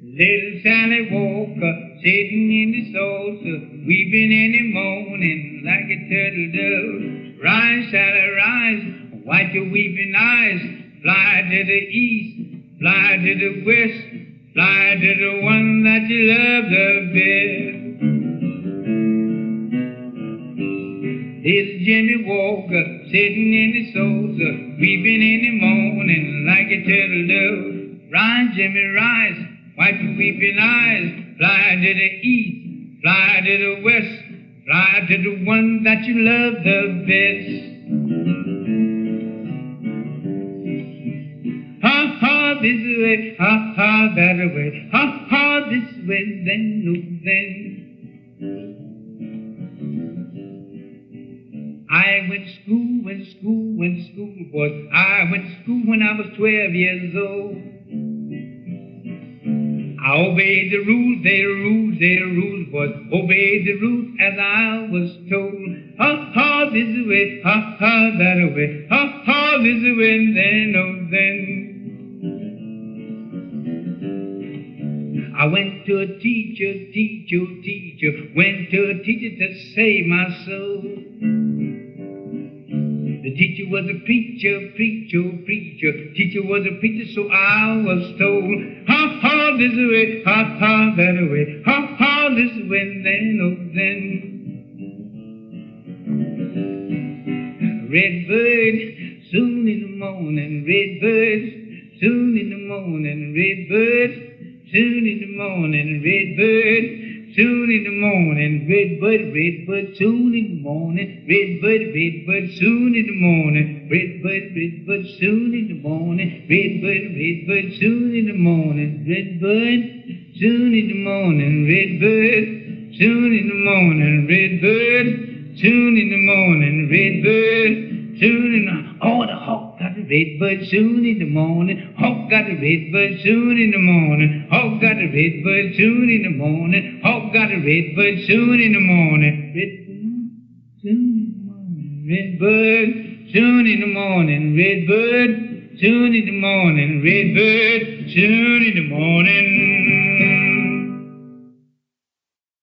Little Sally Walker sitting in the saucer, weeping and a moaning like a turtle dove. Rise, Sally, rise, wipe your weeping eyes, fly to the east, fly to the west, fly to the one that you love the best. Little Jimmy Walker sitting in the saucer, weeping and a moaning like a turtle dove. Rise, Jimmy, rise, wipe your weeping eyes, fly to the east, fly to the west, fly to the one that you love the best. Ha ha this way, ha ha that way, ha ha this way, then no then. I went to school, boys. I went to school when I was 12 years old. I obeyed the rules, they the rules, boys. Obeyed the rules as I was told. Ha ha this way, ha ha that way, ha ha this way, then oh then. I went to a teacher, went to a teacher to save my soul. The teacher was a preacher. Teacher was a preacher, so I was told. Ha ha this way, ha ha that way, ha ha this way, then oh then. Red bird, soon in the morning, red bird, soon in the morning, red bird, soon in the morning, red bird. Soon in the morning, red bird, soon in the morning, red bird, soon in the morning, red bird, soon in the morning, red bird, soon in the morning, red bird, soon in the morning, red bird, soon in the morning, red bird, soon in the morning, red bird, soon in the oh, the hawk got a red bird soon in the morning, hawk got a red bird soon in the morning, hawk got a red bird soon in the morning, hawk got a red bird soon in the morning, red bird soon in the morning, red bird soon in the morning, red bird soon in the morning, red bird soon in the morning.